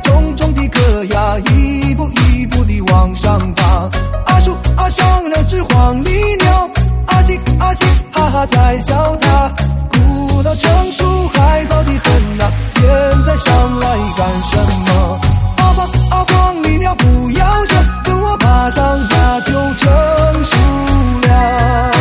重重的壳呀，一步一步地往上爬。阿树阿上两只黄鹂鸟，阿西阿西哈哈在笑它。古老成熟还早得很呐，现在上来干什么？阿黄阿黄鹂鸟不要笑，等我爬上它就成熟了。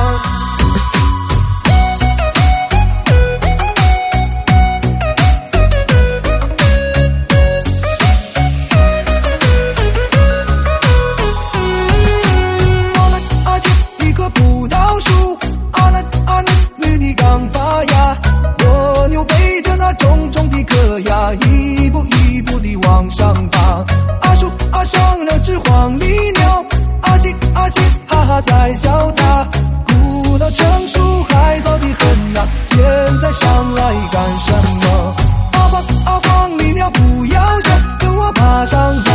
葡萄树，阿嫩阿嫩绿的刚发芽，蜗牛背着那重重的壳呀，一步一步地往上爬。阿树阿上两只黄鹂鸟，阿西阿西哈哈在笑它。古老成熟还早得很呐，现在上来干什么？阿黄阿黄鹂鸟不要笑，等我爬上